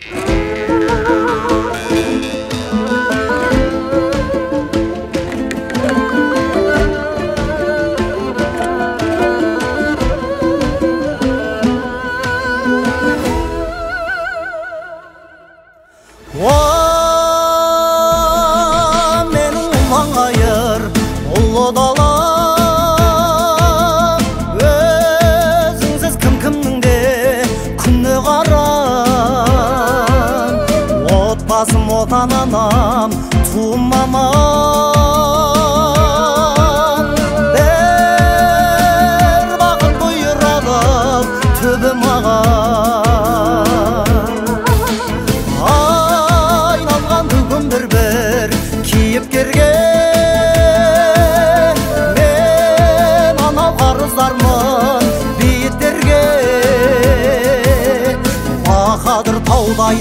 Менің маңайыр ұлы дала, өзіңсіз кім-кімнің де күні қарам. Отбасым, отан-анам, туым мамам, бір бақыт бұйырады түбі маған. Бір кейіпкерге мен анау қарыздармын бейіттерге. Бақадыр таудай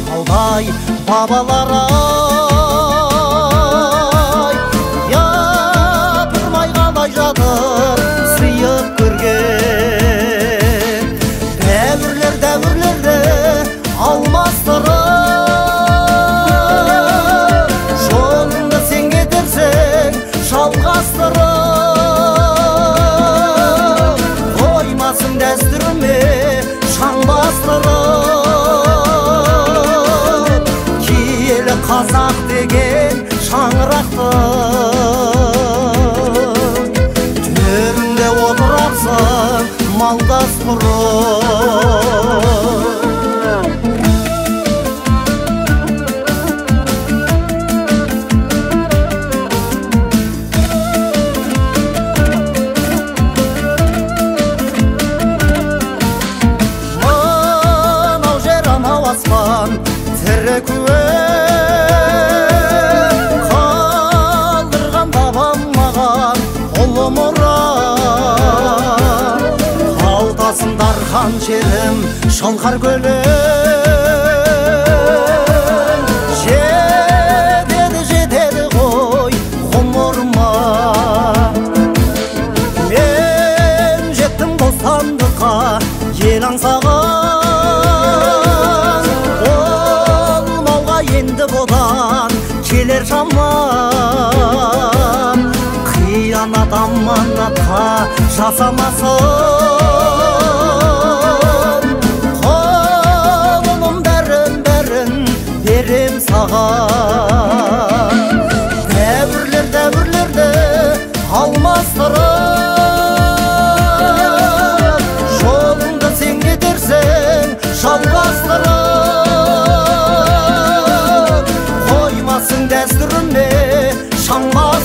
бабалар-ай, япырмай қалай жатыр сыйып көрген. Дәуірлерде алмастырып жалғастырып, қоймасын дәстүріме шаң бастырып, киелі қазақ деген шаңырақтың төрінде отырарсың малдас құрып. Тірі куәм қалдырған бабам маған ұлы мұра. Қалтасын дархан жерім шалқар көлім, жетеді ғой ғұмырыма. Мен жеттім бостандыққа ел аңсаған, енді бодан келер жаман. Қиянат аманатқа жасамасын, қолым бәрін берем саған. Дәуірлерді алмастырып, жолыңды сен кетерсің жалғастырып, қоймасын дәстүріме шаң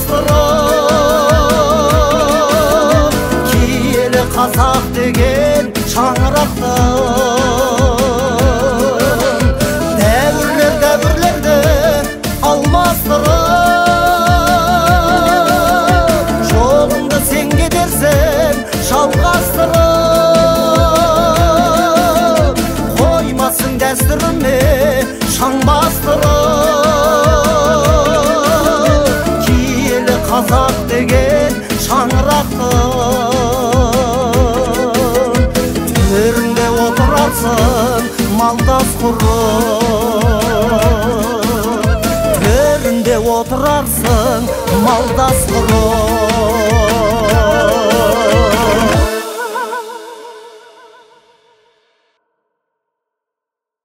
бастырып, киелі қазақ деген шаңырақтың дәуірлерді алмастырып, жолыңды сен кетерсің жалғастырып, қоймасын дәстүріме шаң бастырып, киелі қазақ деген шаңырақтың төрінде отырарсың малдас құрып. Төрінде отырарсың малдас құрып.